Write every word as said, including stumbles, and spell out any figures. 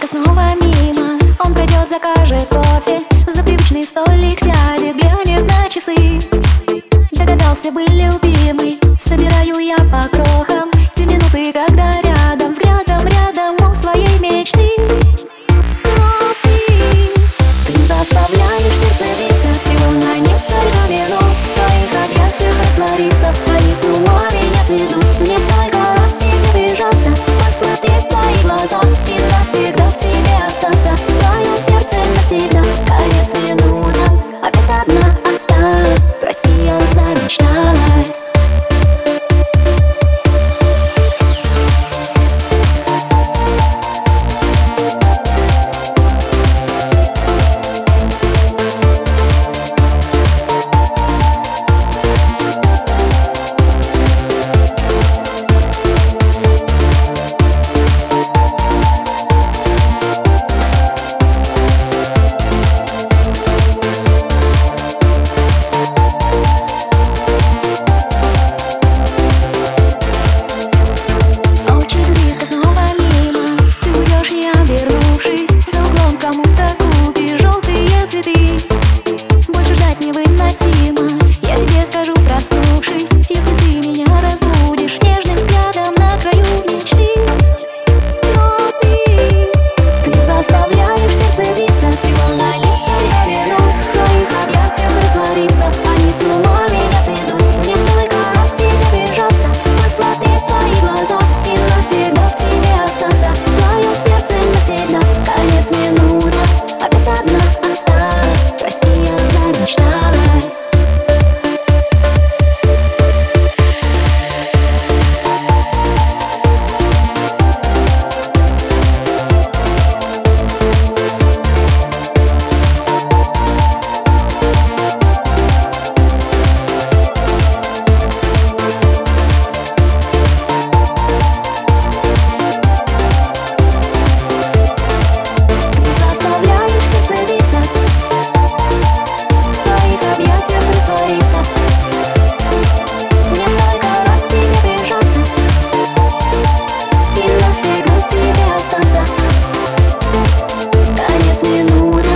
близко, снова мимо. Он пройдет, закажет кофе, за привычный столик сядет, глянет на часы. Догадался бы, любимый, собираю я по крохам те минуты, когда рядом, взглядом рядом у своей мечты. Но ты, ты заставляешь сердце биться, всего на несколько минут в твоих объятиях раствориться. Они с ума меня сведут, мне только раз к тебе прижаться, посмотреть в твои глаза и навсегда в тебе остаться. В твоем сердце навсегда, конец минутам, опять одна осталась. Прости, я замечталась. Конец минуты.